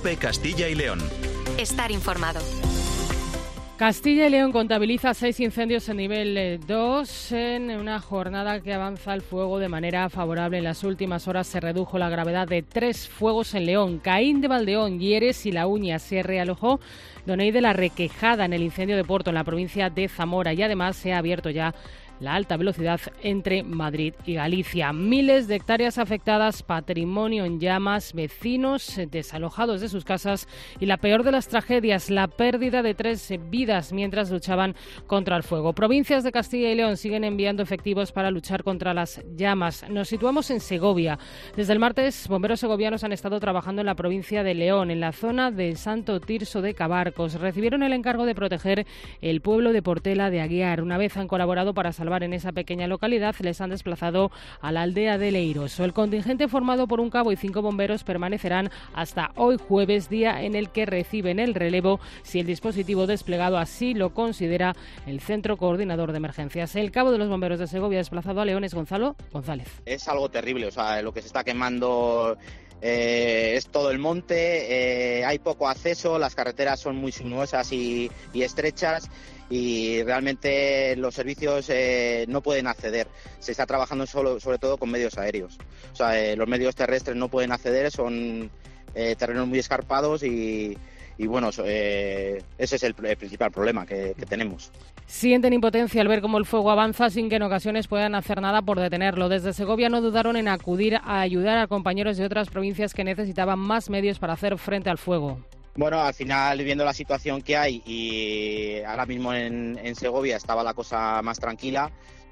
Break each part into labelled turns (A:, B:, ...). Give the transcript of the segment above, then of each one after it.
A: COPE Castilla y León.
B: Estar informado.
C: Castilla y León contabiliza 6 incendios en nivel 2 en una jornada que avanza el fuego de manera favorable. En las últimas horas se redujo la gravedad de 3 fuegos en León. Caín de Valdeón, Lleres y La Uña. Se realojó Doney de la Requejada en el incendio de Porto, en la provincia de Zamora. Y además se ha abierto ya la alta velocidad entre Madrid y Galicia. Miles de hectáreas afectadas, patrimonio en llamas, vecinos desalojados de sus casas y la peor de las tragedias, la pérdida de 3 vidas mientras luchaban contra el fuego. Provincias de Castilla y León siguen enviando efectivos para luchar contra las llamas. Nos situamos en Segovia. Desde el martes, bomberos segovianos han estado trabajando en la provincia de León, en la zona de Santo Tirso de Cabarcos. Recibieron el encargo de proteger el pueblo de Portela de Aguiar. Una vez han colaborado para salvar en esa pequeña localidad, les han desplazado a la aldea de Leiroso. El contingente, formado por un cabo y 5 bomberos, permanecerán hasta hoy jueves, día en el que reciben el relevo, si el dispositivo desplegado así lo considera el Centro Coordinador de Emergencias. El cabo de los bomberos de Segovia desplazado a León es Gonzalo González.
D: Es algo terrible, o sea, lo que se está quemando es todo el monte, hay poco acceso, las carreteras son muy sinuosas y estrechas, y realmente los servicios no pueden acceder. Se está trabajando sobre todo con medios aéreos. O sea, los medios terrestres no pueden acceder, son terrenos muy escarpados y bueno, ese es el principal problema que tenemos.
C: Sienten impotencia al ver cómo el fuego avanza sin que en ocasiones puedan hacer nada por detenerlo. Desde Segovia no dudaron en acudir a ayudar a compañeros de otras provincias que necesitaban más medios para hacer frente al fuego.
D: Bueno, al final, viendo la situación que hay, y ahora mismo en Segovia estaba la cosa más tranquila,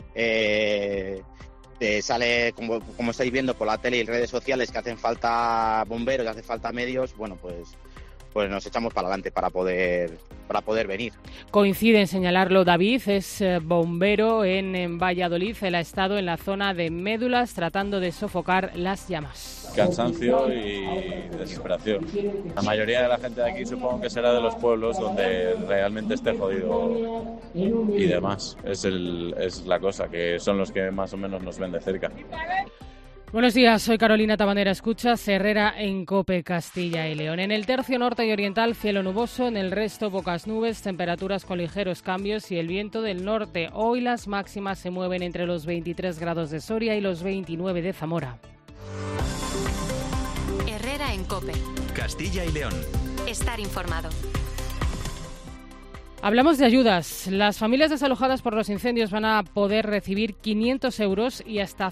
D: sale, como estáis viendo por la tele y redes sociales, que hacen falta bomberos, que hacen falta medios, bueno, pues nos echamos para adelante para poder venir.
C: Coincide en señalarlo David, es bombero en Valladolid. Él ha estado en la zona de Médulas tratando de sofocar las llamas.
E: Cansancio y desesperación. La mayoría de la gente de aquí supongo que será de los pueblos donde realmente esté jodido y demás. Es la cosa, que son los que más o menos nos ven de cerca.
C: Buenos días, soy Carolina Tabanera. Escuchas Herrera en COPE Castilla y León. En el tercio norte y oriental, cielo nuboso, en el resto pocas nubes, temperaturas con ligeros cambios y el viento del norte. Hoy las máximas se mueven entre los 23 grados de Soria y los 29 de Zamora.
B: Herrera en COPE
A: Castilla y León.
B: Estar informado.
C: Hablamos de ayudas. Las familias desalojadas por los incendios van a poder recibir 500 euros y hasta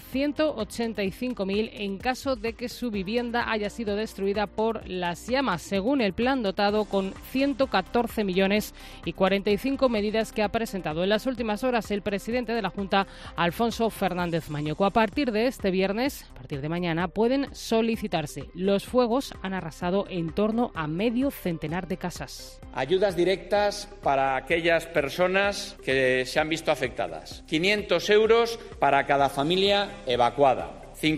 C: 185.000 en caso de que su vivienda haya sido destruida por las llamas, según el plan dotado con 114 millones y 45 medidas que ha presentado en las últimas horas el presidente de la Junta, Alfonso Fernández Mañoco. A partir de este viernes, a partir de mañana, pueden solicitarse. Los fuegos han arrasado en torno a medio centenar de casas.
F: Ayudas directas para aquellas personas que se han visto afectadas. 500 euros para cada familia evacuada.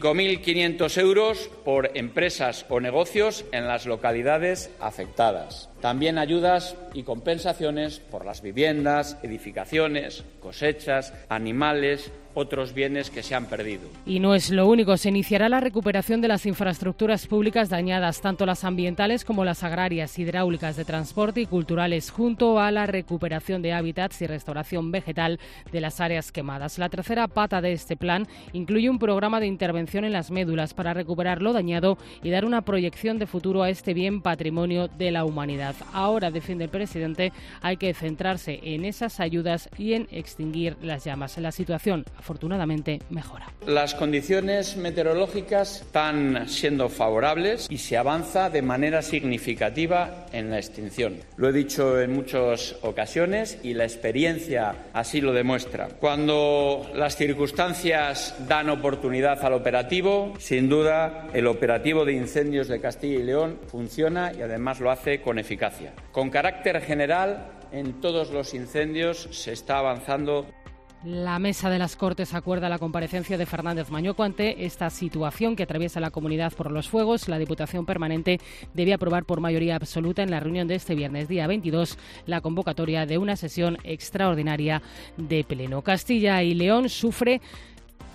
F: 5.500 euros por empresas o negocios en las localidades afectadas. También ayudas y compensaciones por las viviendas, edificaciones, cosechas, animales, otros bienes que se han perdido.
C: Y no es lo único, se iniciará la recuperación de las infraestructuras públicas dañadas, tanto las ambientales como las agrarias, hidráulicas, de transporte y culturales, junto a la recuperación de hábitats y restauración vegetal de las áreas quemadas. La tercera pata de este plan incluye un programa de intervención en las médulas para recuperar lo dañado y dar una proyección de futuro a este bien patrimonio de la humanidad. Ahora, defiende el presidente, hay que centrarse en esas ayudas y en extinguir las llamas. La situación, afortunadamente, mejora.
F: Las condiciones meteorológicas están siendo favorables y se avanza de manera significativa en la extinción. Lo he dicho en muchas ocasiones y la experiencia así lo demuestra. Cuando las circunstancias dan oportunidad al operativo, sin duda el operativo de incendios de Castilla y León funciona y además lo hace con eficacia. Con carácter general, en todos los incendios se está avanzando.
C: La Mesa de las Cortes acuerda la comparecencia de Fernández Mañoco ante esta situación que atraviesa la comunidad por los fuegos. La Diputación Permanente debe aprobar por mayoría absoluta en la reunión de este viernes, día 22, la convocatoria de una sesión extraordinaria de Pleno. Castilla y León sufre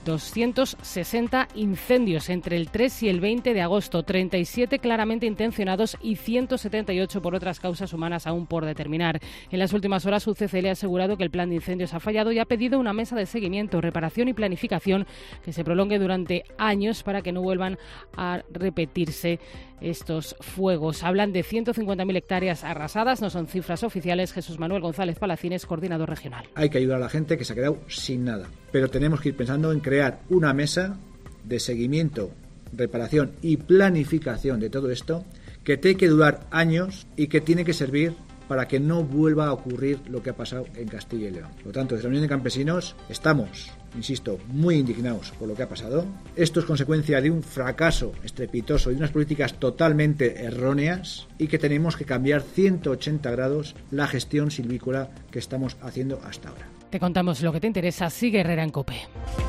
C: 260 incendios entre el 3 y el 20 de agosto, 37 claramente intencionados y 178 por otras causas humanas aún por determinar. En las últimas horas, UCCL ha asegurado que el plan de incendios ha fallado y ha pedido una mesa de seguimiento, reparación y planificación que se prolongue durante años para que no vuelvan a repetirse estos fuegos. Hablan de 150.000 hectáreas arrasadas, no son cifras oficiales. Jesús Manuel González Palacines, coordinador regional.
G: Hay que ayudar a la gente que se ha quedado sin nada, pero tenemos que ir pensando en crear una mesa de seguimiento, reparación y planificación de todo esto que tiene que durar años y que tiene que servir para que no vuelva a ocurrir lo que ha pasado en Castilla y León. Por lo tanto, desde la Unión de Campesinos estamos, insisto, muy indignados por lo que ha pasado. Esto es consecuencia de un fracaso estrepitoso y de unas políticas totalmente erróneas y que tenemos que cambiar 180 grados la gestión silvícola que estamos haciendo hasta ahora.
C: Te contamos lo que te interesa. Sigue Herrera en COPE.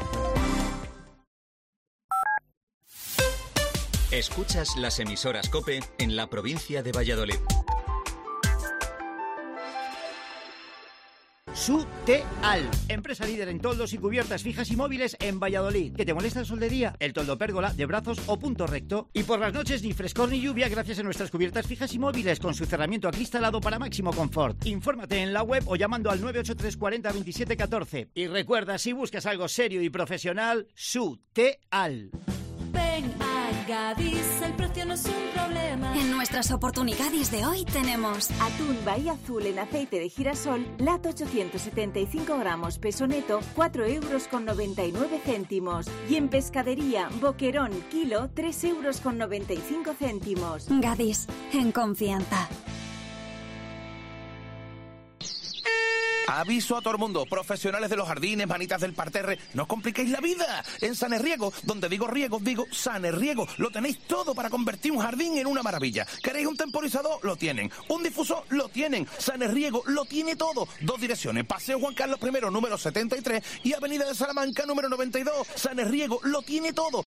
A: Escuchas las emisoras COPE en la provincia de Valladolid.
H: Suteal, empresa líder en toldos y cubiertas fijas y móviles en Valladolid. ¿Que te molesta el sol de día? El toldo pérgola, de brazos o punto recto. Y por las noches ni frescor ni lluvia gracias a nuestras cubiertas fijas y móviles con su cerramiento acristalado para máximo confort. Infórmate en la web o llamando al 983 40 27 14. Y recuerda, si buscas algo serio y profesional, Suteal.
I: Ven a Gadis, el precio no es un problema.
J: En nuestras oportunidades de hoy tenemos
K: atún Bahía Azul en aceite de girasol, lata 875 gramos, peso neto, 4,99 €. Y en pescadería, boquerón, kilo, 3,95 €.
J: Gadis, en confianza.
L: Aviso a todo el mundo, profesionales de los jardines, manitas del parterre, no os compliquéis la vida. En Sanerriego, donde digo riego, digo Sanerriego, lo tenéis todo para convertir un jardín en una maravilla. ¿Queréis un temporizador? Lo tienen. ¿Un difusor? Lo tienen. Sanerriego lo tiene todo. 2 direcciones, Paseo Juan Carlos I, número 73 y Avenida de Salamanca, número 92. Sanerriego lo tiene todo.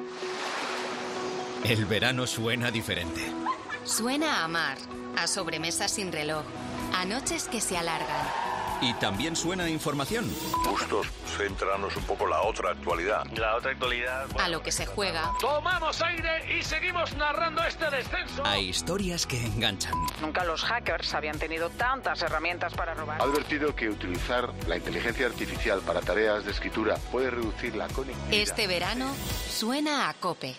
A: El verano suena diferente.
B: Suena a mar, a sobremesas sin reloj, a noches que se alargan.
A: Y también suena a información.
M: Bustos, centrarnos un poco en la otra actualidad.
N: La otra actualidad...
B: A lo que se juega.
N: Tomamos aire y seguimos narrando este descenso.
A: A historias que enganchan.
O: Nunca los hackers habían tenido tantas herramientas para robar.
M: Ha advertido que utilizar la inteligencia artificial para tareas de escritura puede reducir la conectividad.
B: Este verano suena a COPE.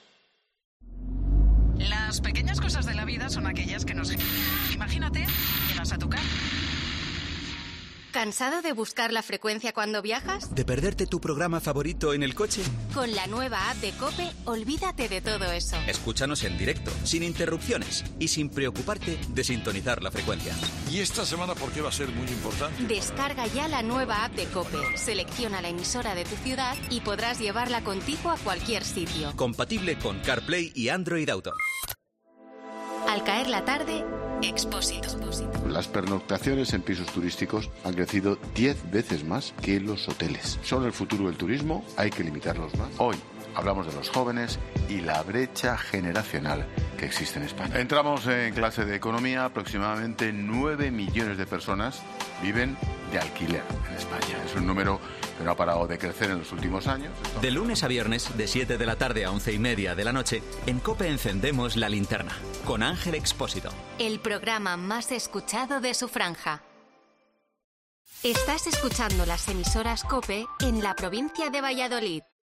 O: Las pequeñas cosas de la vida son aquellas que nos... Imagínate, llegas a tu casa.
B: ¿Cansado de buscar la frecuencia cuando viajas?
A: ¿De perderte tu programa favorito en el coche?
B: Con la nueva app de COPE, olvídate de todo eso.
A: Escúchanos en directo, sin interrupciones y sin preocuparte de sintonizar la frecuencia.
M: ¿Y esta semana por qué va a ser muy importante?
B: Descarga ya la nueva app de COPE, selecciona la emisora de tu ciudad y podrás llevarla contigo a cualquier sitio.
A: Compatible con CarPlay y Android Auto.
B: Al caer la tarde, Expósito.
M: Las pernoctaciones en pisos turísticos han crecido 10 veces más que los hoteles. Son el futuro del turismo, hay que limitarlos más. Hoy hablamos de los jóvenes y la brecha generacional que existe en España. Entramos en clase de economía, aproximadamente 9 millones de personas viven de alquiler en España. Es un número que no ha parado de crecer en los últimos años.
A: De lunes a viernes, de 7 de la tarde a 11:30 de la noche, en COPE encendemos la linterna, con Ángel Expósito.
B: El programa más escuchado de su franja. Estás escuchando las emisoras COPE en la provincia de Valladolid.